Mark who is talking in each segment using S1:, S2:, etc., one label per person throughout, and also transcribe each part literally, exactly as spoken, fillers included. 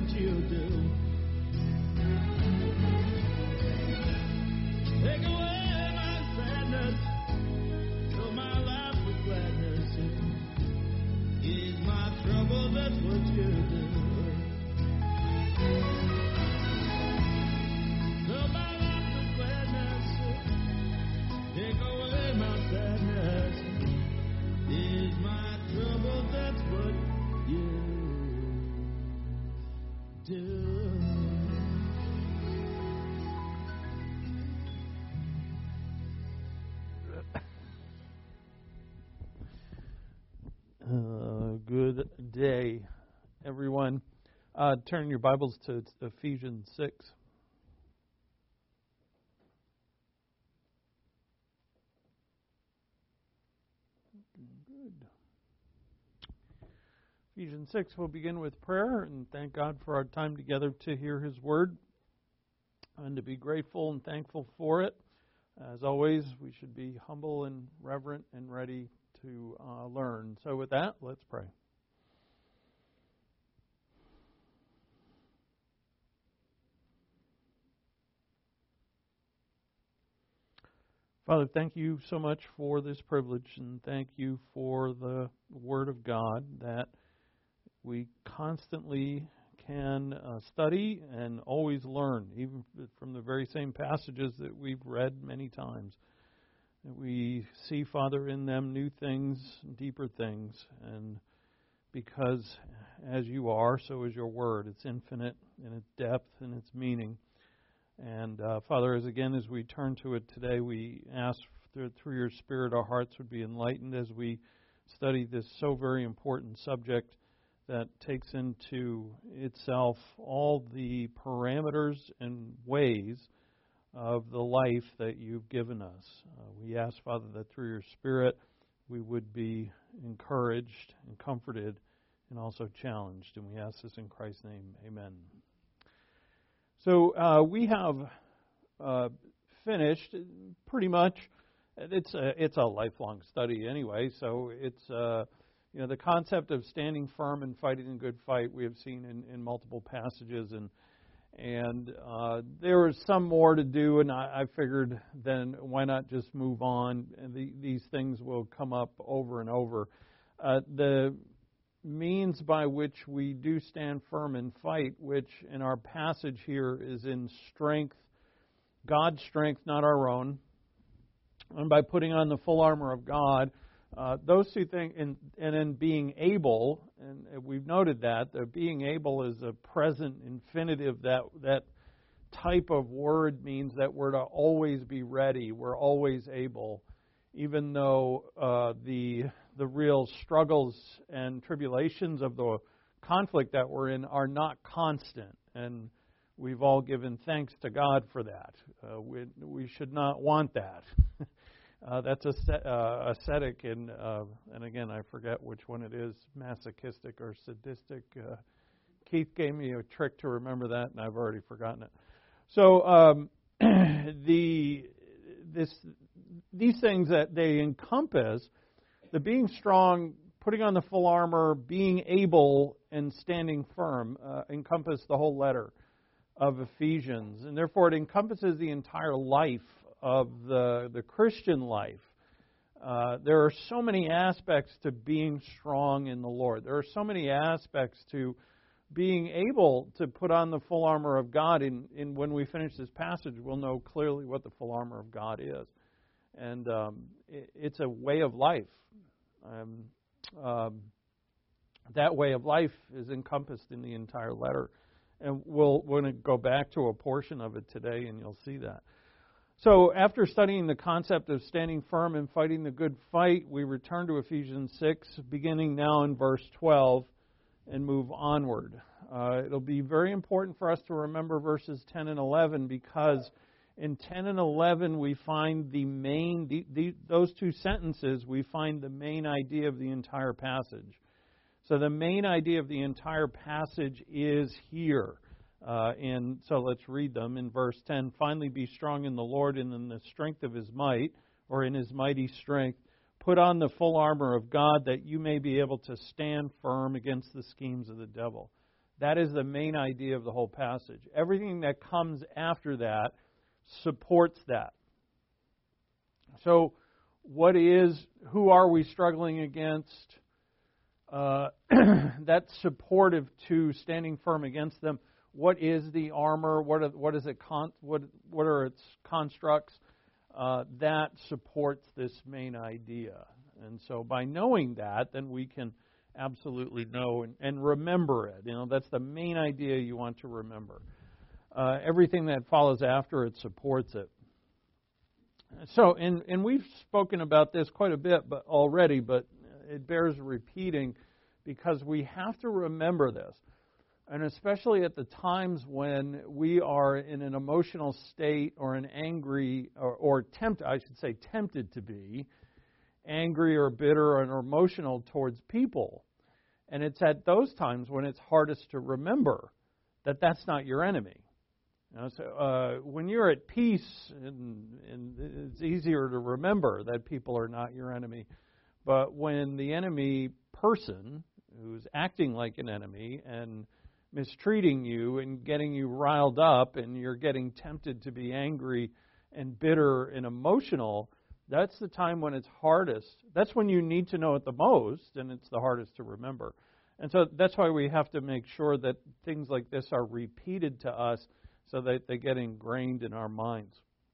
S1: you do. Take away my sadness, fill my life with gladness. Ease my trouble, that's what you do. Fill my life with gladness, take away my sadness. Ease my trouble, that's what you do. Uh, good day, everyone. Uh, turn your Bibles to Ephesians six. Good. Ephesians six, we'll begin with prayer and thank God for our time together to hear His Word and to be grateful and thankful for it. As always, we should be humble and reverent and ready to uh, learn. So with that, let's pray. Father, thank you so much for this privilege, and thank you for the Word of God that we constantly can uh, study and always learn, even from the very same passages that we've read many times. We see, Father, in them new things, deeper things, and because as you are, so is your Word. It's infinite in its depth and its meaning. And uh, Father, as again, as we turn to it today, we ask through, through your Spirit our hearts would be enlightened as we study this so very important subject that takes into itself all the parameters and ways of the life that you've given us. Uh, we ask, Father, that through your Spirit we would be encouraged and comforted and also challenged. And we ask this in Christ's name. Amen. So uh, we have uh, finished pretty much. It's a, it's a lifelong study anyway. So it's uh, you know the concept of standing firm and fighting a good fight we have seen in, in multiple passages, and and uh, there was some more to do. And I, I figured then why not just move on? And the, these things will come up over and over. Uh, the means by which we do stand firm and fight, which in our passage here is in strength, God's strength, not our own, and by putting on the full armor of God, uh, those two things, and, and in being able, and we've noted that, the being able is a present infinitive. That that type of word means that we're to always be ready, we're always able, even though uh, the the real struggles and tribulations of the conflict that we're in are not constant. And we've all given thanks to God for that. Uh, we, we should not want that. uh, that's a, uh, ascetic, and, uh, and again, I forget which one it is, masochistic or sadistic. Uh, Keith gave me a trick to remember that, and I've already forgotten it. So um, the this these things that they encompass, the being strong, putting on the full armor, being able, and standing firm uh, encompass the whole letter of Ephesians. And therefore it encompasses the entire life of the, the Christian life. Uh, there are so many aspects to being strong in the Lord. There are so many aspects to being able to put on the full armor of God. In, in when we finish this passage, we'll know clearly what the full armor of God is. And um, it, it's a way of life. Um, um, that way of life is encompassed in the entire letter. And we'll, we're going to go back to a portion of it today, and you'll see that. So after studying the concept of standing firm and fighting the good fight, we return to Ephesians six, beginning now in verse twelve, and move onward. Uh, it'll be very important for us to remember verses ten and eleven, because in ten and eleven we find the main, the, the, those two sentences, we find the main idea of the entire passage. So the main idea of the entire passage is here. Uh, and so let's read them. In verse ten, finally be strong in the Lord and in the strength of His might, or in His mighty strength. Put on the full armor of God that you may be able to stand firm against the schemes of the devil. That is the main idea of the whole passage. Everything that comes after that supports that. So, what is, who are we struggling against? Uh, that's supportive to standing firm against them. What is the armor? What are, what is it? Con, what what are its constructs? Uh, that supports this main idea. And so, by knowing that, then we can absolutely know and, and remember it. You know, that's the main idea you want to remember. Uh, everything that follows after it supports it. So, and, and we've spoken about this quite a bit but already, but it bears repeating because we have to remember this. And especially at the times when we are in an emotional state or an angry, or, or tempt, I should say tempted to be, angry or bitter or emotional towards people. And it's at those times when it's hardest to remember that that's not your enemy. You know, so uh, when you're at peace, and, and it's easier to remember that people are not your enemy. But when the enemy person, who's acting like an enemy and mistreating you and getting you riled up, and you're getting tempted to be angry and bitter and emotional, that's the time when it's hardest. That's when you need to know it the most, and it's the hardest to remember. And so that's why we have to make sure that things like this are repeated to us so that they get ingrained in our minds.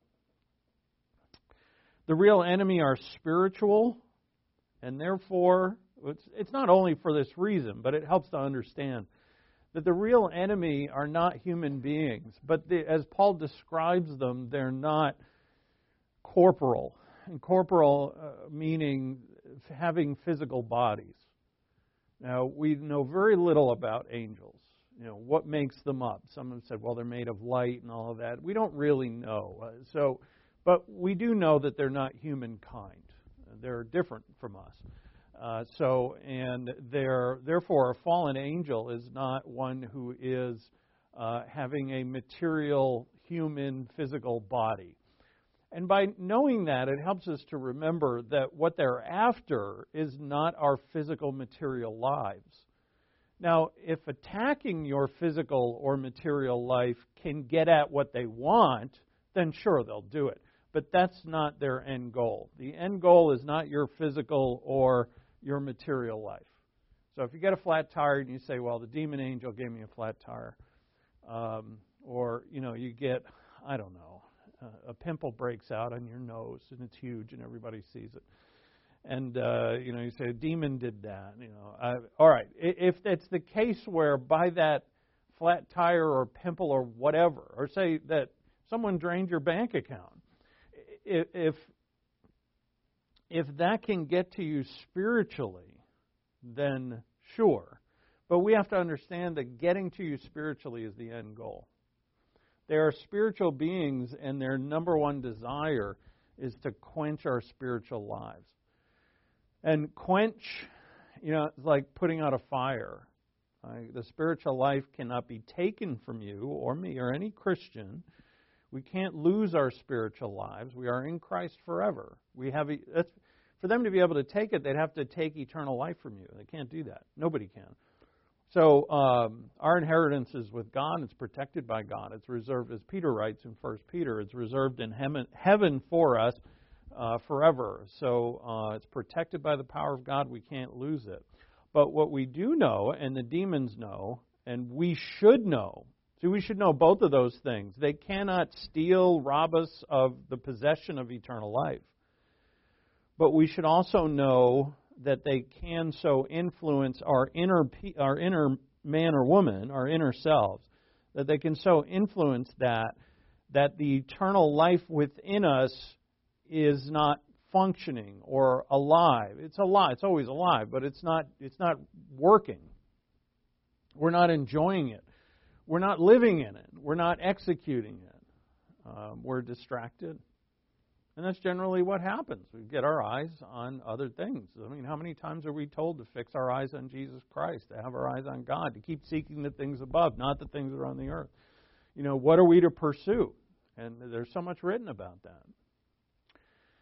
S1: The real enemy are spiritual, and therefore, it's, it's not only for this reason, but it helps to understand that the real enemy are not human beings. But the, as Paul describes them, they're not corporal. And corporal uh, meaning having physical bodies. Now, we know very little about angels. You know, what makes them up? Some have said, well, they're made of light and all of that. We don't really know. Uh, so, but we do know that they're not humankind. They're different from us. Uh, so, and they're, therefore, a fallen angel is not one who is uh, having a material, human, physical body. And by knowing that, it helps us to remember that what they're after is not our physical, material lives. Now, if attacking your physical or material life can get at what they want, then sure, they'll do it. But that's not their end goal. The end goal is not your physical or your material life. So if you get a flat tire and you say, well, the demon angel gave me a flat tire, um, or, you know, you get, I don't know, uh, a pimple breaks out on your nose and it's huge and everybody sees it. And, uh, you know, you say, a demon did that. You know, uh, all right. If it's the case where by that flat tire or pimple or whatever, or say that someone drained your bank account, if if that can get to you spiritually, then sure. But we have to understand that getting to you spiritually is the end goal. They are spiritual beings, and their number one desire is to quench our spiritual lives. And quench, you know, it's like putting out a fire. Right? The spiritual life cannot be taken from you or me or any Christian. We can't lose our spiritual lives. We are in Christ forever. We have a, that's, for them to be able to take it, they'd have to take eternal life from you. They can't do that. Nobody can. So um, our inheritance is with God. It's protected by God. It's reserved, as Peter writes in First Peter, it's reserved in heaven, heaven for us uh, forever. So uh, it's protected by the power of God. We can't lose it. But what we do know, and the demons know, and we should know, see, we should know both of those things. They cannot steal, rob us of the possession of eternal life. But we should also know that they can so influence our inner our inner man or woman, our inner selves, that they can so influence that that the eternal life within us is not functioning or alive. It's alive. It's always alive, but it's not it's not working. We're not enjoying it. We're not living in it. We're not executing it. Um, we're distracted. And that's generally what happens. We get our eyes on other things. I mean, how many times are we told to fix our eyes on Jesus Christ, to have our eyes on God, to keep seeking the things above, not the things that are on the earth? You know, what are we to pursue? And there's so much written about that.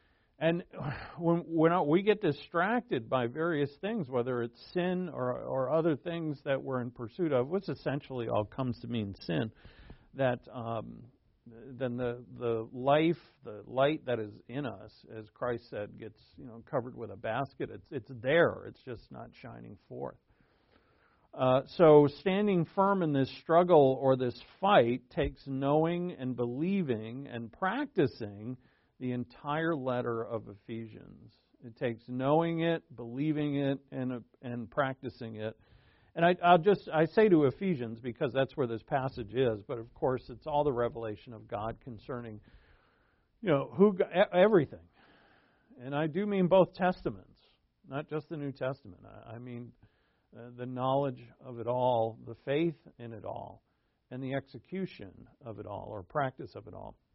S1: And when, when we get distracted by various things, whether it's sin or, or other things that we're in pursuit of, which essentially all comes to mean sin, that um, then the the life, the light that is in us, as Christ said, gets you know covered with a basket. It's it's there. It's just not shining forth. Uh, so standing firm in this struggle or this fight takes knowing and believing and practicing the entire letter of Ephesians. It takes knowing it, believing it, and uh, and practicing it. And I, I'll just I say to Ephesians because that's where this passage is. But of course, it's all the revelation of God concerning, you know, who everything. And I do mean both testaments, not just the New Testament. I, I mean uh, the knowledge of it all, the faith in it all, and the execution of it all, or practice of it all.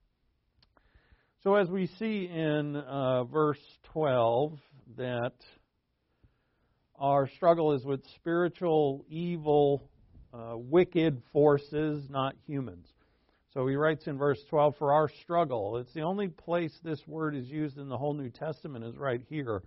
S1: So as we see in uh, verse twelve that our struggle is with spiritual, evil, uh, wicked forces, not humans. So he writes in verse twelve, for our struggle, it's the only place this word is used in the whole New Testament is right here.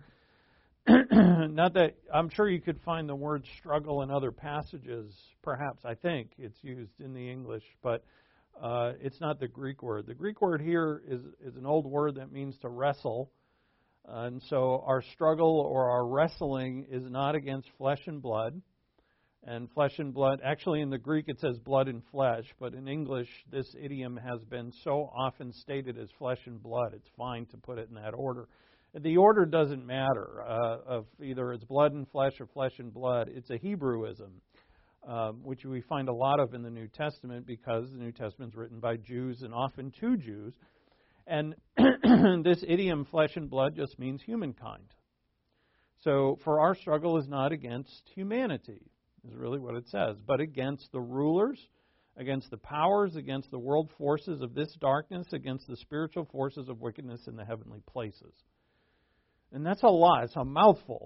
S1: Not that, I'm sure you could find the word struggle in other passages, perhaps, I think it's used in the English, but Uh, it's not the Greek word. The Greek word here is, is an old word that means to wrestle. Uh, and so our struggle or our wrestling is not against flesh and blood. And flesh and blood, actually in the Greek it says blood and flesh, but in English this idiom has been so often stated as flesh and blood, it's fine to put it in that order. The order doesn't matter, uh, of either it's blood and flesh or flesh and blood. It's a Hebrewism. Um, which we find a lot of in the New Testament because the New Testament is written by Jews and often to Jews. And this idiom, flesh and blood, just means humankind. So, for our struggle is not against humanity, is really what it says, but against the rulers, against the powers, against the world forces of this darkness, against the spiritual forces of wickedness in the heavenly places. And that's a lot. It's a mouthful.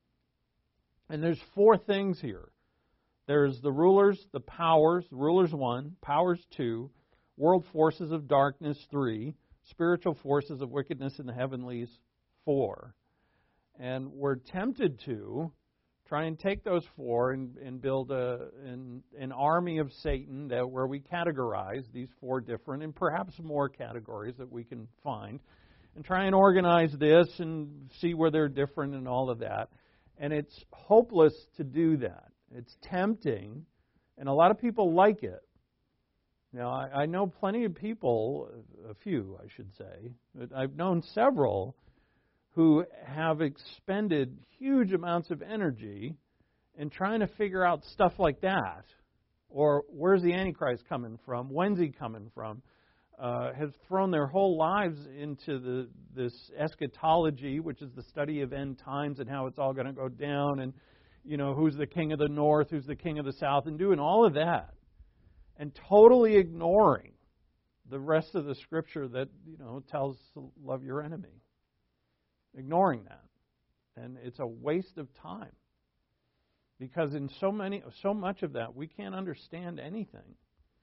S1: And there's four things here. There's the rulers, the powers, rulers one, powers two, world forces of darkness three, spiritual forces of wickedness in the heavenlies four. And we're tempted to try and take those four and, and build a, an, an army of Satan that where we categorize these four different and perhaps more categories that we can find and try and organize this and see where they're different and all of that. And it's hopeless to do that. It's tempting, and a lot of people like it. Now, I, I know plenty of people, a few, I should say, but I've known several who have expended huge amounts of energy in trying to figure out stuff like that. Or where's the Antichrist coming from? When's he coming from? Uh, have thrown their whole lives into the this eschatology, which is the study of end times and how it's all going to go down, and you know, who's the king of the north, who's the king of the south, and doing all of that. And totally ignoring the rest of the scripture that, you know, tells to love your enemy. Ignoring that. And it's a waste of time. Because in so many, so much of that, we can't understand anything.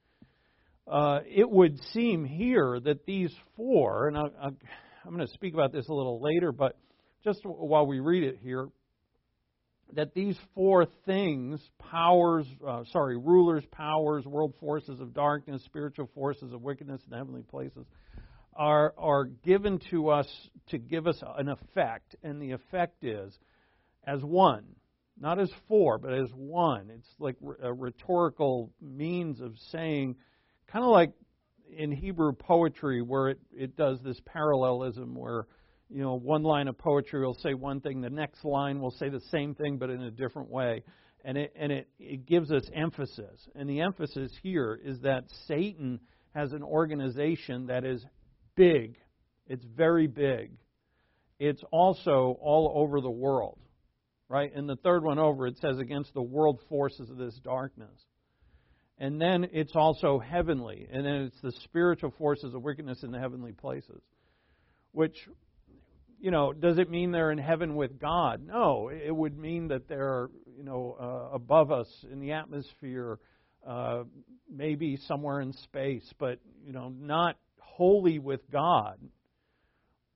S1: Uh, it would seem here that these four, and I, I, I'm going to speak about this a little later, but just while we read it here, that these four things, powers, uh, sorry, rulers, powers, world forces of darkness, spiritual forces of wickedness in heavenly places, are are given to us to give us an effect. And the effect is as one, not as four, but as one. It's like a rhetorical means of saying, kind of like in Hebrew poetry where it, it does this parallelism where, you know, one line of poetry will say one thing, the next line will say the same thing but in a different way. And it and it, it gives us emphasis. And the emphasis here is that Satan has an organization that is big. It's very big. It's also all over the world. Right? And the third one over, it says against the world forces of this darkness. And then it's also heavenly. And then it's the spiritual forces of wickedness in the heavenly places. Which, you know, does it mean they're in heaven with God? No, it would mean that they're, you know, uh, above us in the atmosphere, uh, maybe somewhere in space, but, you know, not wholly with God.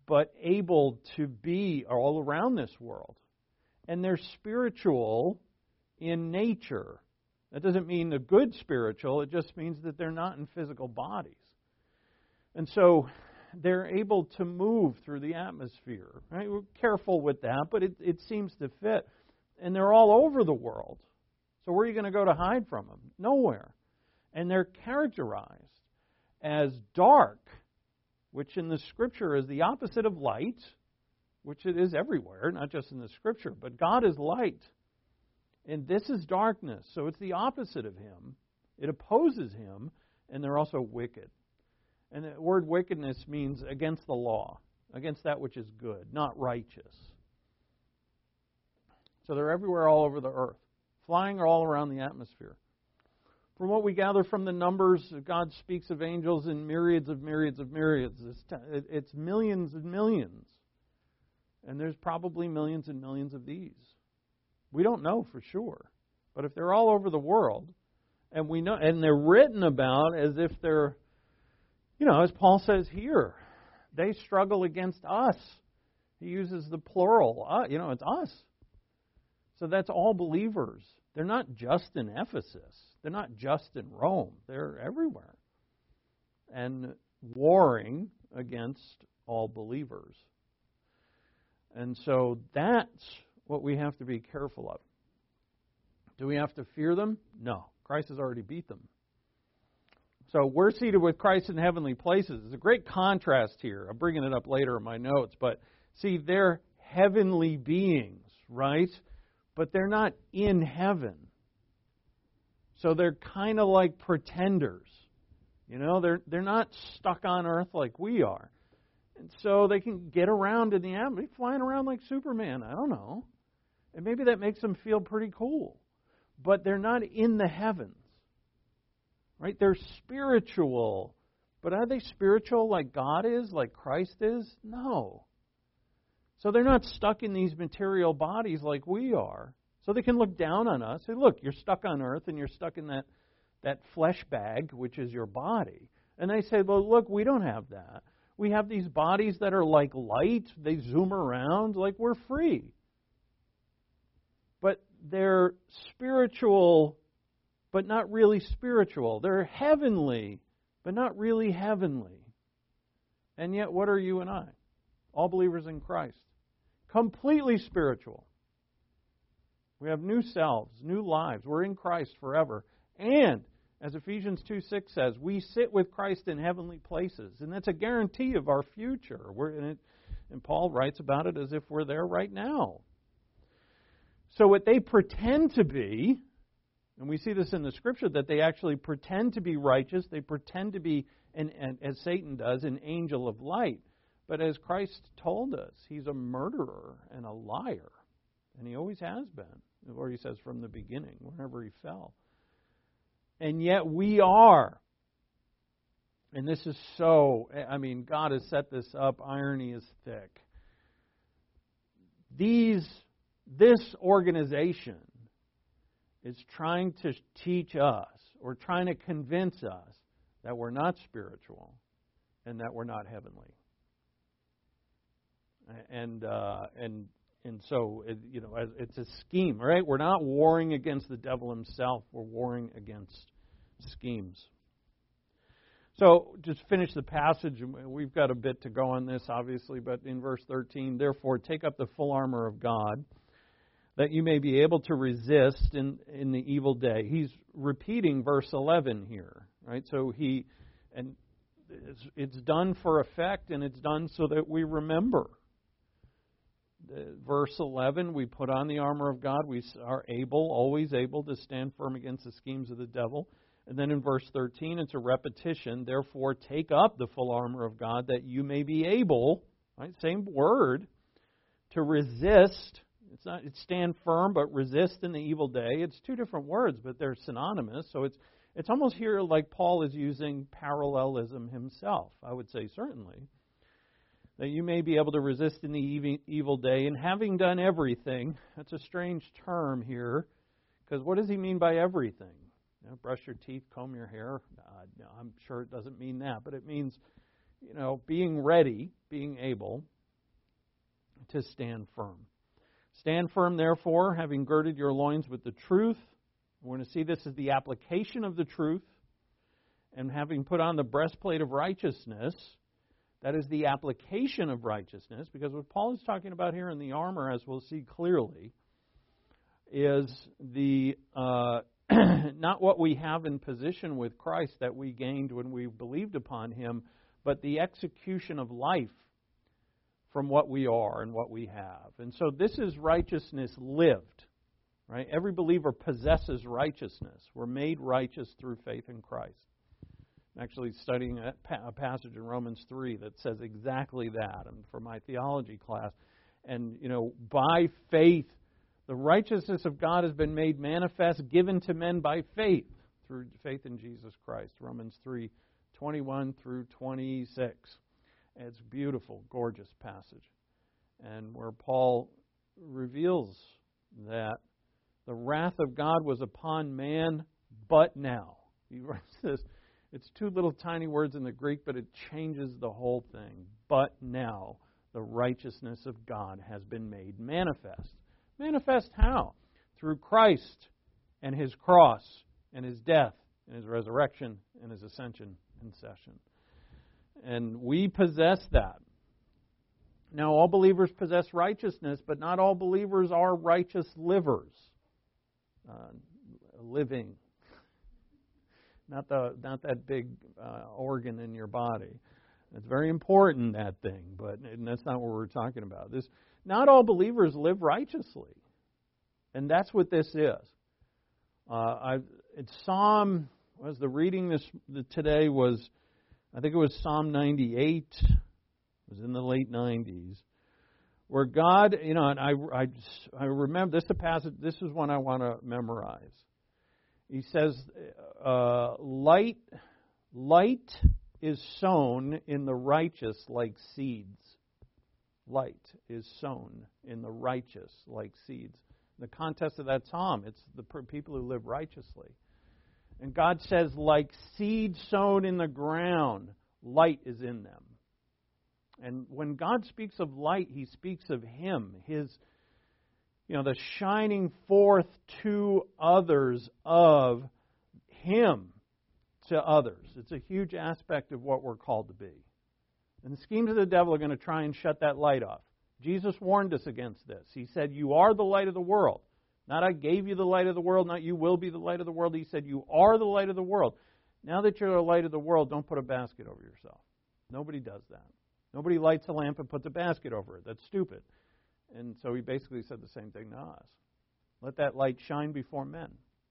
S1: but able to be all around this world. And they're spiritual in nature. That doesn't mean a good spiritual. It just means that they're not in physical bodies. And so they're able to move through the atmosphere. Right? We're careful with that, but it, it seems to fit. And they're all over the world. So where are you going to go to hide from them? Nowhere. And they're characterized as dark, which in the Scripture is the opposite of light, which it is everywhere, not just in the Scripture. But God is light. And this is darkness. So it's the opposite of Him. It opposes Him, and they're also wicked. And the word wickedness means against the law, against that which is good, not righteous. So they're everywhere all over the earth, flying all around the atmosphere. From what we gather from the numbers, God speaks of angels in myriads of myriads of myriads. It's, it's millions and millions. And there's probably millions and millions of these. We don't know for sure. But if they're all over the world, and we know, and they're written about as if they're, you know, as Paul says here, they struggle against us. He uses the plural. Uh, you know, it's us. So that's all believers. They're not just in Ephesus. They're not just in Rome. They're everywhere. And warring against all believers. And so that's what we have to be careful of. Do we have to fear them? No. Christ has already beat them. So we're seated with Christ in heavenly places. There's a great contrast here. I'm bringing it up later in my notes. But see, they're heavenly beings, right? But they're not in heaven. So they're kind of like pretenders. You know, they're they're not stuck on earth like we are. And so they can get around in the atmosphere, flying around like Superman. I don't know. And maybe that makes them feel pretty cool. But they're not in the heavens. Right? They're spiritual. But are they spiritual like God is, like Christ is? No. So they're not stuck in these material bodies like we are. So they can look down on us. Say, look, you're stuck on earth and you're stuck in that, that flesh bag, which is your body. And they say, well, look, we don't have that. We have these bodies that are like light. They zoom around like we're free. But they're spiritual, but not really spiritual. They're heavenly, but not really heavenly. And yet, what are you and I? All believers in Christ. Completely spiritual. We have new selves, new lives. We're in Christ forever. And, as Ephesians two six says, we sit with Christ in heavenly places. And that's a guarantee of our future. We're in it, and Paul writes about it as if we're there right now. So what they pretend to be, and we see this in the Scripture, that they actually pretend to be righteous. They pretend to be, an, an, as Satan does, an angel of light. But as Christ told us, he's a murderer and a liar. And he always has been. Or he says from the beginning, whenever he fell. And yet we are. And this is so, I mean, God has set this up. Irony is thick. These, this organization is trying to teach us, or trying to convince us, that we're not spiritual and that we're not heavenly. And uh, and and so it, you know, it's a scheme, right? We're not warring against the devil himself. We're warring against schemes. So just finish the passage. We've got a bit to go on this, obviously, but in verse thirteen, therefore take up the full armor of God, that you may be able to resist in in the evil day. He's repeating verse eleven here, right? So he and it's, it's done for effect, and it's done so that we remember. Verse eleven, we put on the armor of God. We are able, always able, to stand firm against the schemes of the devil. And then in verse thirteen, it's a repetition. Therefore, take up the full armor of God, that you may be able, right? Same word, to resist. It's not it's stand firm, but resist in the evil day. It's two different words, but they're synonymous. So it's it's almost here like Paul is using parallelism himself. I would say certainly. That you may be able to resist in the evil day, and having done everything. That's a strange term here, because what does he mean by everything? You know, brush your teeth, comb your hair. Uh, no, I'm sure it doesn't mean that, but it means, you know, being ready, being able. to stand firm. Stand firm, therefore, having girded your loins with the truth. We're going to see this as the application of the truth. And having put on the breastplate of righteousness, that is the application of righteousness, because what Paul is talking about here in the armor, as we'll see clearly, is the uh, not what we have in position with Christ that we gained when we believed upon Him, but the execution of life from what we are and what we have. And so this is righteousness lived, right? Every believer possesses righteousness. We're made righteous through faith in Christ. I'm actually studying a passage in Romans three that says exactly that, and for my theology class. And, you know, by faith, the righteousness of God has been made manifest, given to men by faith, through faith in Jesus Christ. Romans three, twenty-one through twenty-six. It's a beautiful, gorgeous passage. And where Paul reveals that the wrath of God was upon man, but now. He writes this. It's two little tiny words in the Greek, but it changes the whole thing. But now the righteousness of God has been made manifest. Manifest how? Through Christ and His cross and His death and His resurrection and His ascension and session. And we possess that. Now, all believers possess righteousness, but not all believers are righteous livers. Uh, living. Not the not that big uh, organ in your body. It's very important, that thing, but and that's not what we're talking about. This not all believers live righteously, and that's what this is. Uh, I it's Psalm was the reading this today was I think it was Psalm ninety-eight. It was in the late nineties, where God, you know, and I I I remember this is a passage. This is one I want to memorize. He says, uh, light, light is sown in the righteous like seeds. Light is sown in the righteous like seeds. In the context of that psalm, it's the people who live righteously. And God says, like seeds sown in the ground, light is in them. And when God speaks of light, He speaks of Him, His You know, the shining forth to others of Him to others. It's a huge aspect of what we're called to be. And the schemes of the devil are going to try and shut that light off. Jesus warned us against this. He said, you are the light of the world. Not I gave you the light of the world, not you will be the light of the world. He said, you are the light of the world. Now that you're the light of the world, don't put a basket over yourself. Nobody does that. Nobody lights a lamp and puts a basket over it. That's stupid. And so He basically said the same thing to us. Let that light shine before men.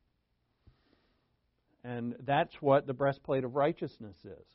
S1: And that's what the breastplate of righteousness is.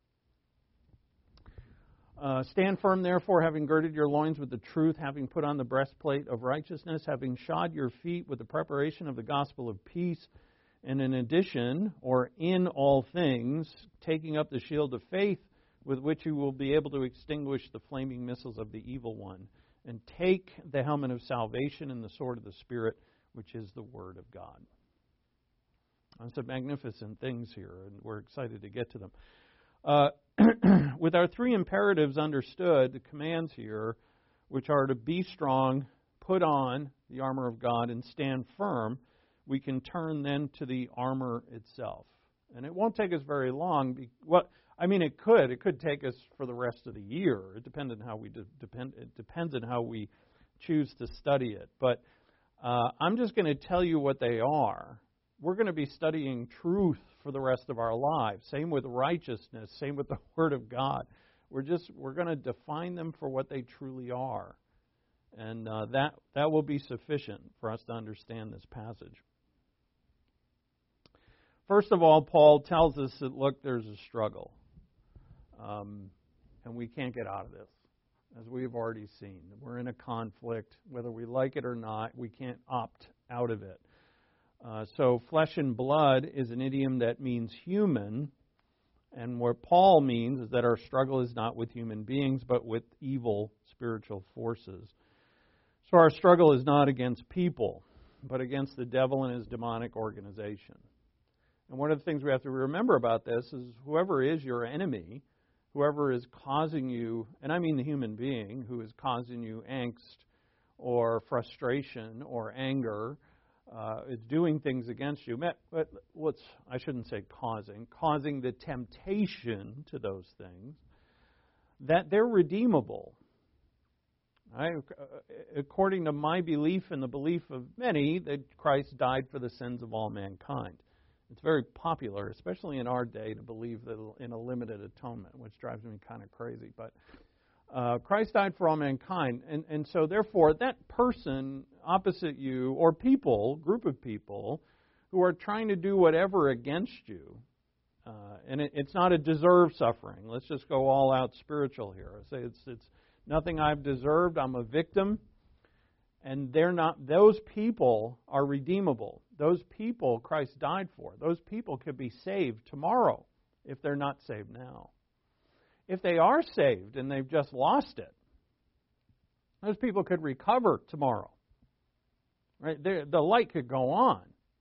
S1: Uh, Stand firm, therefore, having girded your loins with the truth, having put on the breastplate of righteousness, having shod your feet with the preparation of the gospel of peace, and in addition, or in all things, taking up the shield of faith, with which you will be able to extinguish the flaming missiles of the evil one. And take the helmet of salvation and the sword of the Spirit, which is the Word of God. That's some magnificent things here, and we're excited to get to them. Uh, with our three imperatives understood, the commands here, which are to be strong, put on the armor of God, and stand firm, we can turn then to the armor itself. And it won't take us very long. Be, well, I mean, it could. It could take us for the rest of the year. It depends on how we de- depend. It depends on how we choose to study it. But uh, I'm just going to tell you what they are. We're going to be studying truth for the rest of our lives. Same with righteousness. Same with the Word of God. We're just we're going to define them for what they truly are, and uh, that that will be sufficient for us to understand this passage. First of all, Paul tells us that look, there's a struggle. Um, and we can't get out of this, as we've already seen. We're in a conflict. Whether we like it or not, we can't opt out of it. Uh, so flesh and blood is an idiom that means human. And what Paul means is that our struggle is not with human beings, but with evil spiritual forces. So our struggle is not against people, but against the devil and his demonic organization. And one of the things we have to remember about this is whoever is your enemy, whoever is causing you, and I mean the human being, who is causing you angst or frustration or anger, uh, is doing things against you, but what's, I shouldn't say causing, causing the temptation to those things, that they're redeemable. I, according to my belief and the belief of many, that Christ died for the sins of all mankind. It's very popular, especially in our day, to believe that in a limited atonement, which drives me kind of crazy. But uh, Christ died for all mankind, and, and so therefore that person opposite you, or people, group of people, who are trying to do whatever against you, uh, and it, it's not a deserved suffering. Let's just go all out spiritual here. I say it's it's nothing I've deserved. I'm a victim. And they're not, those people are redeemable. Those people Christ died for. Those people could be saved tomorrow if they're not saved now. If they are saved and they've just lost it, those people could recover tomorrow. Right? They're, the light could go on.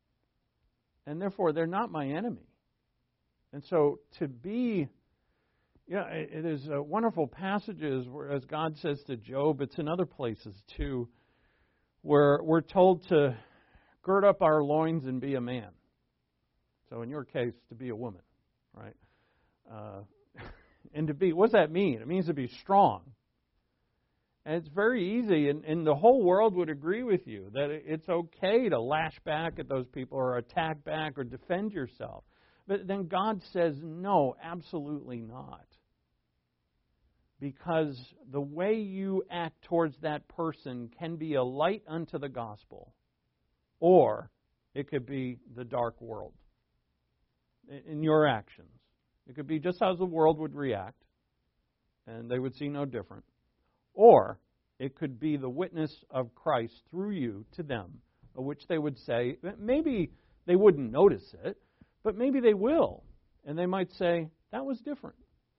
S1: And therefore, they're not my enemy. And so to be, you know, it, it is uh, wonderful passages where, as God says to Job, it's in other places too, where we're told to gird up our loins and be a man. So in your case, to be a woman, right? Uh, and to be, what does that mean? It means to be strong. And it's very easy, and, and the whole world would agree with you, that it's okay to lash back at those people or attack back or defend yourself. But then God says, no, absolutely not. Because the way you act towards that person can be a light unto the gospel, or it could be the dark world in your actions. It could be just how the world would react, and they would see no different. Or it could be the witness of Christ through you to them, of which they would say, maybe they wouldn't notice it, but maybe they will. And they might say, that was different.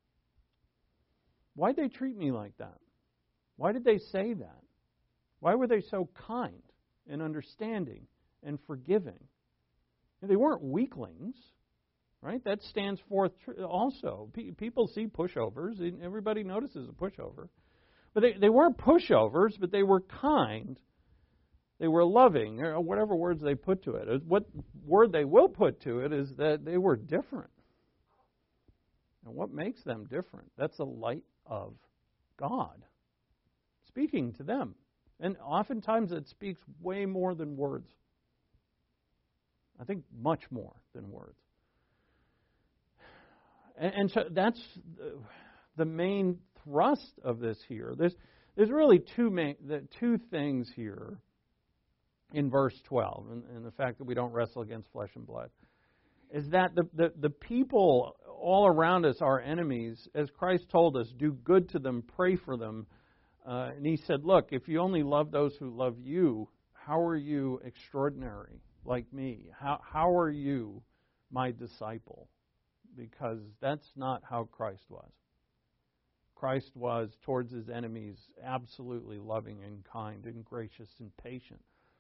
S1: Why'd they treat me like that? Why did they say that? Why were they so kind and understanding and forgiving? And they weren't weaklings, right? That stands forth also. People see pushovers. Everybody notices a pushover. But they, they weren't pushovers, but they were kind. They were loving, or whatever words they put to it. What word they will put to it is that they were different. And what makes them different? That's the light of God speaking to them. And oftentimes it speaks way more than words. I think much more than words. And, and so that's the, the main thrust of this here. There's there's really two main the two things here in verse twelve, and, and the fact that we don't wrestle against flesh and blood, is that the, the, the people all around us are enemies. As Christ told us, do good to them, pray for them. Uh, and he said, look, if you only love those who love you, how are you extraordinary like me? How how are you my disciple? Because that's not how Christ was. Christ was towards his enemies absolutely loving and kind and gracious and patient.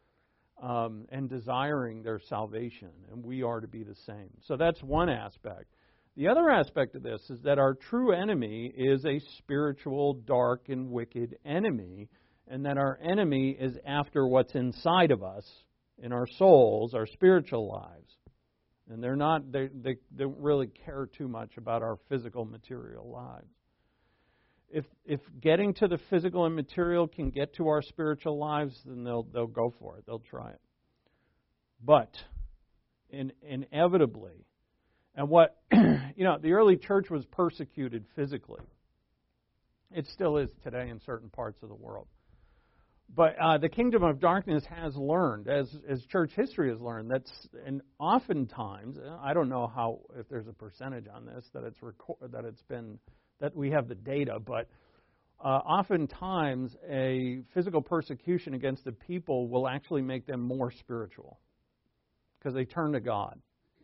S1: Um, and desiring their salvation, and we are to be the same. So that's one aspect. The other aspect of this is that our true enemy is a spiritual, dark, and wicked enemy, and that our enemy is after what's inside of us, in our souls, our spiritual lives. And they're not, they, they don't really care too much about our physical, material lives. If if getting to the physical and material can get to our spiritual lives, then they'll they'll go for it. They'll try it. But in, inevitably, and what you know, the early church was persecuted physically. It still is today in certain parts of the world. But uh, the kingdom of darkness has learned, as as church history has learned, that's and oftentimes, I don't know how if there's a percentage on this that it's record, that it's been. that we have the data, but uh, oftentimes a physical persecution against the people will actually make them more spiritual because they turn to God.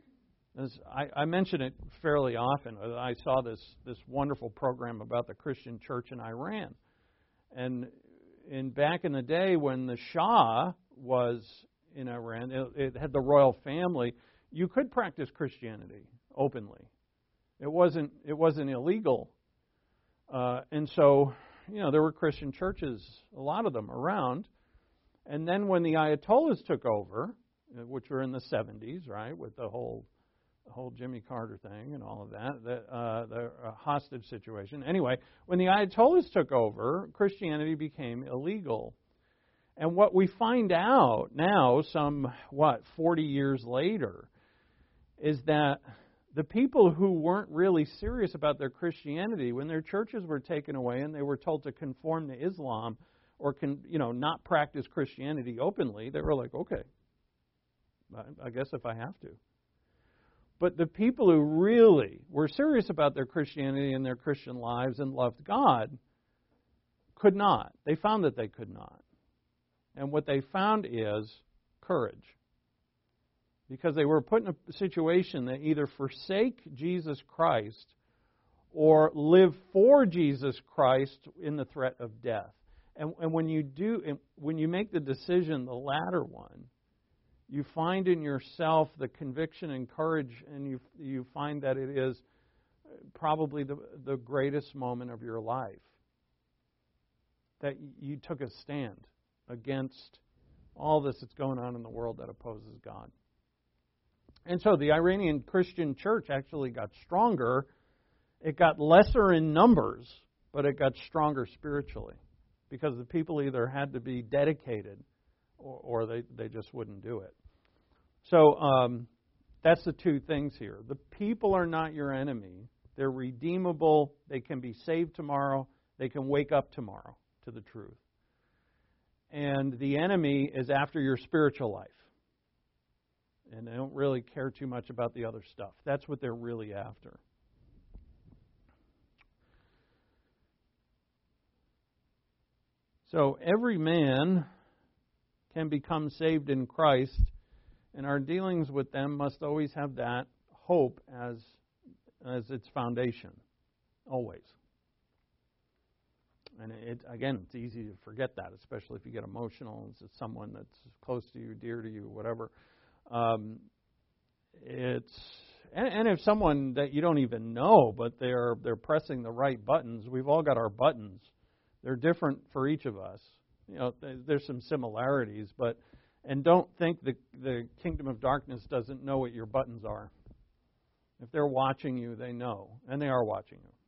S1: As I, I mention it fairly often. I saw this this wonderful program about the Christian church in Iran. And in back in the day when the Shah was in Iran, it, it had the royal family, you could practice Christianity openly. It wasn't it wasn't illegal. Uh, and so, you know, there were Christian churches, a lot of them around. And then when the Ayatollahs took over, which were in the seventies, right, with the whole the whole Jimmy Carter thing and all of that, the, uh, the uh, hostage situation. Anyway, when the Ayatollahs took over, Christianity became illegal. And what we find out now, some, what, forty years later, is that the people who weren't really serious about their Christianity, when their churches were taken away and they were told to conform to Islam or, can, you know, not practice Christianity openly, they were like, okay, I guess if I have to. But the people who really were serious about their Christianity and their Christian lives and loved God could not. They found that they could not. And what they found is courage. Because they were put in a situation that either forsake Jesus Christ or live for Jesus Christ in the threat of death. And, and when you do, when you make the decision, the latter one, you find in yourself the conviction and courage, and you you find that it is probably the the greatest moment of your life. That you took a stand against all this that's going on in the world that opposes God. And so the Iranian Christian church actually got stronger. It got lesser in numbers, but it got stronger spiritually. Because the people either had to be dedicated or, or they, they just wouldn't do it. So um, that's the two things here. The people are not your enemy. They're redeemable. They can be saved tomorrow. They can wake up tomorrow to the truth. And the enemy is after your spiritual life. And they don't really care too much about the other stuff. That's what they're really after. So every man can become saved in Christ, and our dealings with them must always have that hope as, as its foundation. Always. And it, again, it's easy to forget that, especially if you get emotional. It's someone that's close to you, dear to you, whatever. Um, it's and, and if someone that you don't even know, but they're they're pressing the right buttons. We've all got our buttons. They're different for each of us. You know, there's some similarities, but and don't think the the kingdom of darkness doesn't know what your buttons are. If they're watching you, they know, and they are watching you.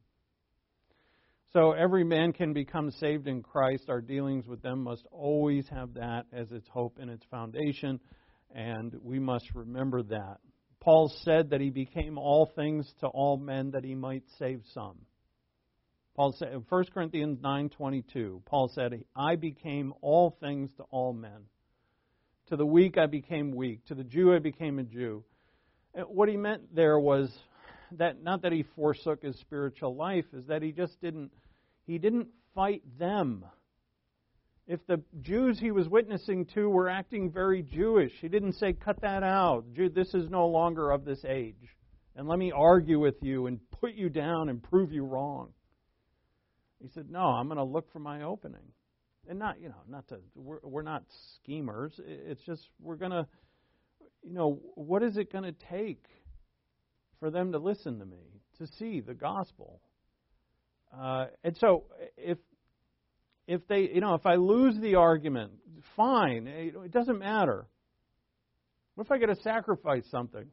S1: So every man can become saved in Christ. Our dealings with them must always have that as its hope and its foundation, and we must remember that. Paul said that he became all things to all men that he might save some. Paul said in First Corinthians nine twenty-two, Paul said, I became all things to all men. To the weak I became weak. To the Jew I became a Jew. And what he meant there was that not that he forsook his spiritual life, is that he just didn't he didn't fight them. If the Jews he was witnessing to were acting very Jewish, he didn't say, cut that out. This is no longer of this age. And let me argue with you and put you down and prove you wrong. He said, no, I'm going to look for my opening. And not, you know, not to, we're, we're not schemers. It's just, we're going to, you know, what is it going to take for them to listen to me, to see the gospel? Uh, and so if, if they, you know, if I lose the argument, fine, it doesn't matter. What if I got to sacrifice something?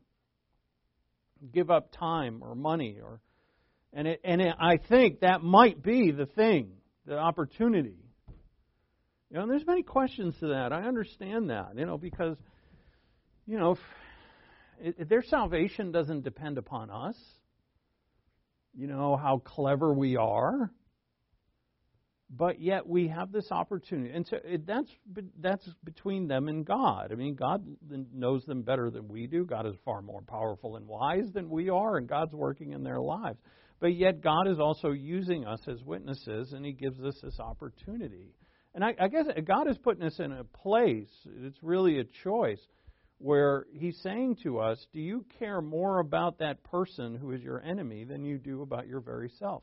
S1: Give up time or money or And it, and it, I think that might be the thing, the opportunity. You know, and there's many questions to that. I understand that, you know, because, you know, it, their salvation doesn't depend upon us. You know, how clever we are. But yet we have this opportunity. And so it, that's that's between them and God. I mean, God knows them better than we do. God is far more powerful and wise than we are, and God's working in their lives. But yet God is also using us as witnesses, and He gives us this opportunity. And I, I guess God is putting us in a place, it's really a choice, where He's saying to us, do you care more about that person who is your enemy than you do about your very self?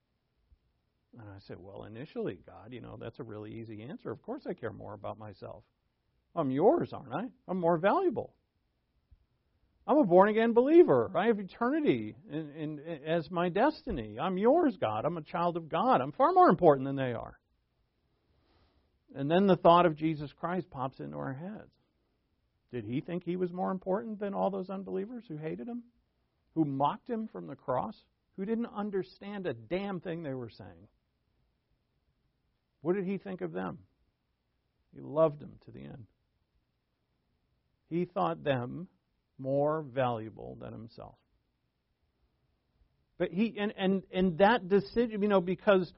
S1: And I said, well, initially, God, you know, that's a really easy answer. Of course I care more about myself. I'm yours, aren't I? I'm more valuable. I'm a born-again believer. I have eternity in, in, in, as my destiny. I'm yours, God. I'm a child of God. I'm far more important than they are. And then the thought of Jesus Christ pops into our heads. Did he think he was more important than all those unbelievers who hated him? Who mocked him from the cross? Who didn't understand a damn thing they were saying? What did he think of them? He loved them to the end. He thought them more valuable than himself. But he and and, and that decision, you know, because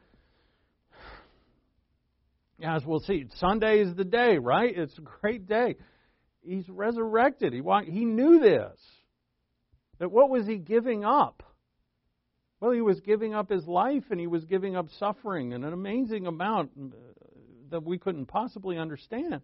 S1: as we'll see, Sunday is the day, right? It's a great day. He's resurrected. He he knew this. That what was he giving up? Well, he was giving up his life, and he was giving up suffering, and an amazing amount that we couldn't possibly understand.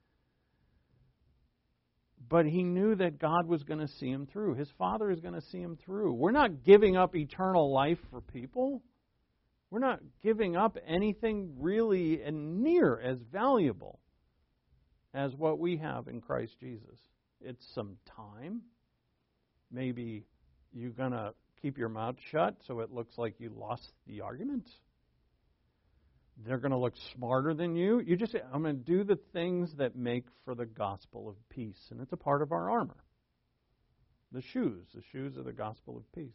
S1: But he knew that God was going to see him through. His Father is going to see him through. We're not giving up eternal life for people. We're not giving up anything really and near as valuable as what we have in Christ Jesus. It's some time. Maybe you're going to keep your mouth shut so it looks like you lost the argument. They're going to look smarter than you. You just say, I'm going to do the things that make for the gospel of peace. And it's a part of our armor. The shoes. The shoes of the gospel of peace.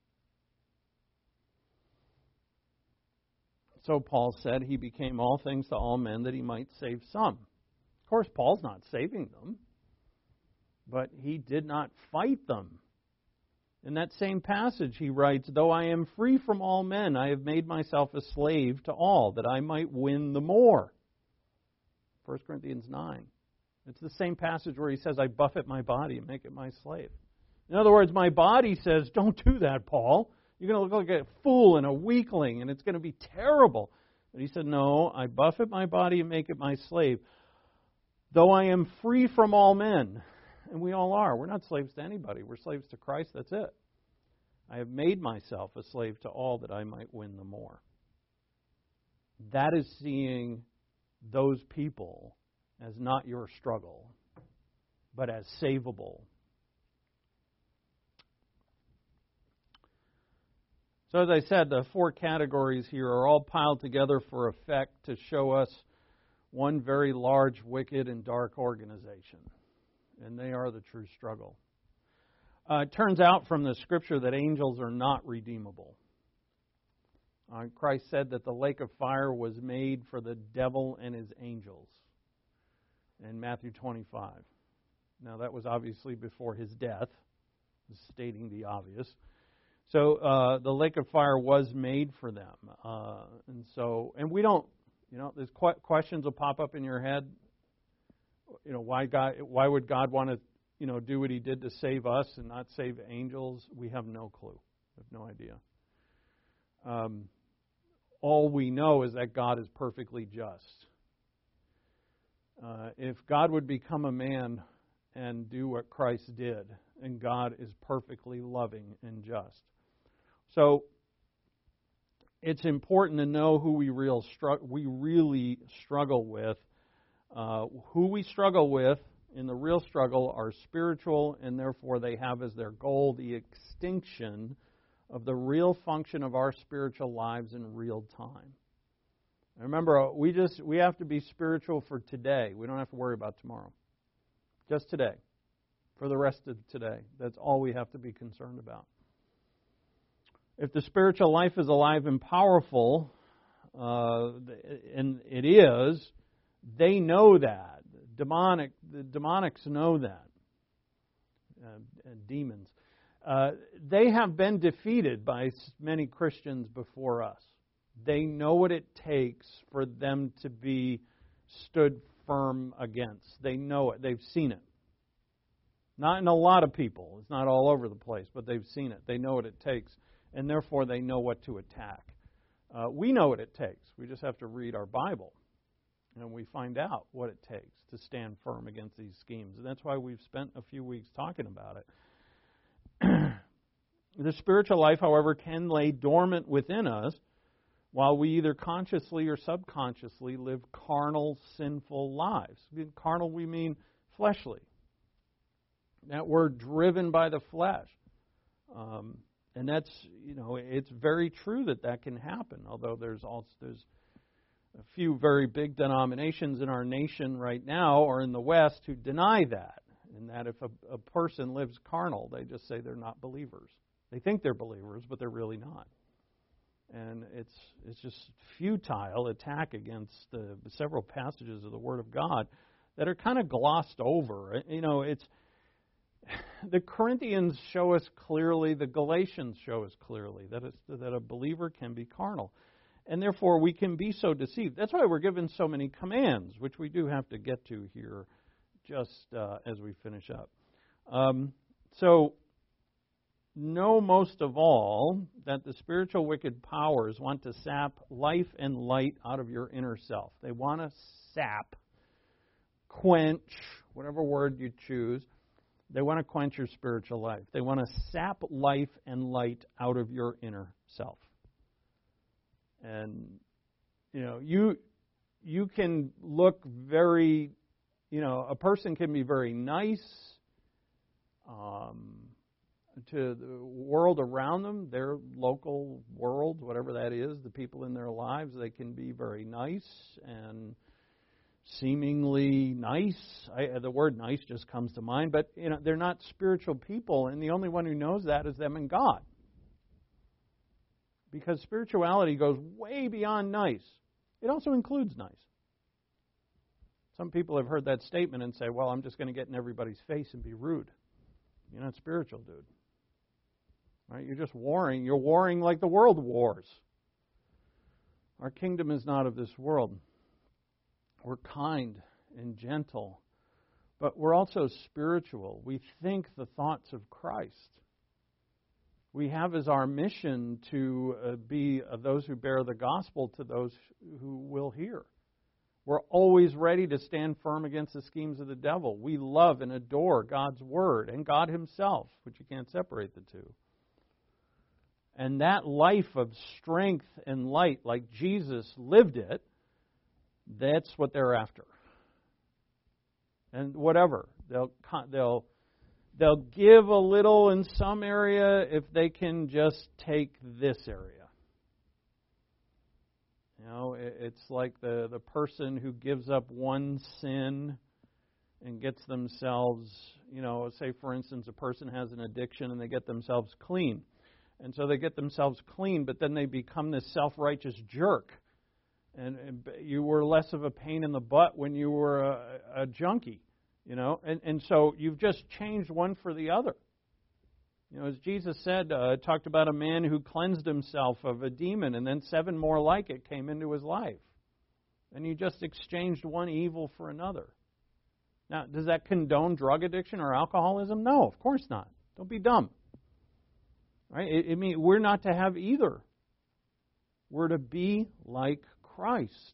S1: So Paul said he became all things to all men that he might save some. Of course, Paul's not saving them. But he did not fight them. In that same passage, he writes, though I am free from all men, I have made myself a slave to all, that I might win the more. First Corinthians nine. It's the same passage where he says, I buffet my body and make it my slave. In other words, my body says, don't do that, Paul. You're going to look like a fool and a weakling, and it's going to be terrible. But he said, no, I buffet my body and make it my slave. Though I am free from all men. And we all are. We're not slaves to anybody. We're slaves to Christ. That's it. I have made myself a slave to all that I might win the more. That is seeing those people as not your struggle, but as savable. So as I said, the four categories here are all piled together for effect to show us one very large, wicked, and dark organization. And they are the true struggle. Uh, it turns out from the Scripture that angels are not redeemable. Uh, Christ said that the lake of fire was made for the devil and his angels in Matthew twenty-five. Now that was obviously before his death, stating the obvious. So uh, the lake of fire was made for them. Uh, and so, and we don't, you know, there's qu- questions will pop up in your head. You know, why God? Why would God want to, you know, do what He did to save us and not save angels? We have no clue. We have no idea. Um, all we know is that God is perfectly just. Uh, if God would become a man and do what Christ did, and God is perfectly loving and just, so it's important to know who we real stru- we really struggle with. Uh, who we struggle with in the real struggle are spiritual, and therefore they have as their goal the extinction of the real function of our spiritual lives in real time. And remember, we just we have to be spiritual for today. We don't have to worry about tomorrow. Just today. For the rest of today. That's all we have to be concerned about. If the spiritual life is alive and powerful, uh, and it is, they know that. Demonic, the demonics know that. Uh, demons. Uh, they have been defeated by many Christians before us. They know what it takes for them to be stood firm against. They know it. They've seen it. Not in a lot of people. It's not all over the place, but they've seen it. They know what it takes, and therefore they know what to attack. Uh, we know what it takes. We just have to read our Bible. And we find out what it takes to stand firm against these schemes. And that's why we've spent a few weeks talking about it. The spiritual life, however, can lay dormant within us while we either consciously or subconsciously live carnal, sinful lives. Carnal, we mean fleshly. that we're driven by the flesh. Um, and that's, you know, it's very true that that can happen, although there's also, there's a few very big denominations in our nation right now or in the West who deny that, and that if a, a person lives carnal, they just say they're not believers. They think they're believers, but they're really not. And it's it's just futile attack against the several passages of the Word of God that are kind of glossed over. You know, it's the Corinthians show us clearly, the Galatians show us clearly that it's, that a believer can be carnal. And therefore, we can be so deceived. That's why we're given so many commands, which we do have to get to here just uh, as we finish up. Um, so, know most of all that the spiritual wicked powers want to sap life and light out of your inner self. They want to sap, quench, whatever word you choose. They want to quench your spiritual life. They want to sap life and light out of your inner self. And, you know, you you can look very, you know, a person can be very nice um, to the world around them, their local world, whatever that is, the people in their lives. They can be very nice and seemingly nice. I, the word nice just comes to mind, but, you know, they're not spiritual people, and the only one who knows that is them and God. Because spirituality goes way beyond nice. It also includes nice. Some people have heard that statement and say, well, I'm just going to get in everybody's face and be rude. You're not spiritual, dude. Right? You're just warring. You're warring like the world wars. Our kingdom is not of this world. We're kind and gentle, but we're also spiritual. We think the thoughts of Christ. We have as our mission to uh, be uh, those who bear the gospel to those who will hear. We're always ready to stand firm against the schemes of the devil. We love and adore God's Word and God Himself, which you can't separate the two. And that life of strength and light, like Jesus lived it, that's what they're after. And whatever, they'll they'll they'll give a little in some area if they can just take this area. You know, it's like the, the person who gives up one sin and gets themselves, you know, say for instance a person has an addiction and they get themselves clean. And so they get themselves clean, but then they become this self-righteous jerk. And, and you were less of a pain in the butt when you were a, a junkie, you know. And, and so you've just changed one for the other. You know, as Jesus said, uh, talked about a man who cleansed himself of a demon, and then seven more like it came into his life. And you just exchanged one evil for another. Now, does that condone drug addiction or alcoholism? No, of course not. Don't be dumb. Right? I, I mean, we're not to have either. We're to be like Christ.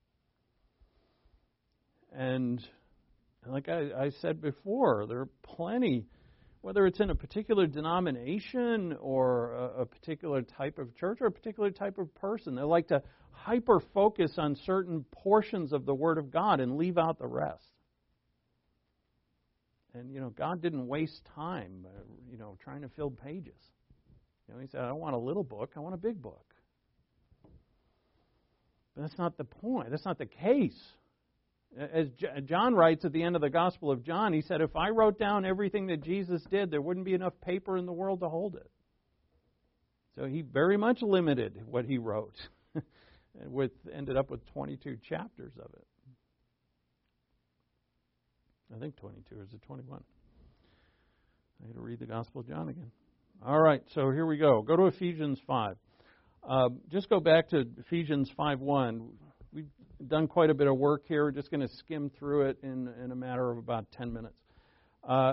S1: And like I, I said before, there are plenty, whether it's in a particular denomination or a, a particular type of church or a particular type of person, they like to hyper-focus on certain portions of the Word of God and leave out the rest. And, you know, God didn't waste time, uh, you know, trying to fill pages. You know, He said, I don't want a little book, I want a big book. But that's not the point. That's not the case. As John writes at the end of the Gospel of John, he said, if I wrote down everything that Jesus did, there wouldn't be enough paper in the world to hold it. So he very much limited what he wrote. And with ended up with twenty-two chapters of it. I think twenty-two, or is it twenty-one? I had to read the Gospel of John again. All right, so here we go. Go to Ephesians five. Uh, just go back to Ephesians five one. We've done quite a bit of work here. We're just going to skim through it in, in a matter of about ten minutes. Uh,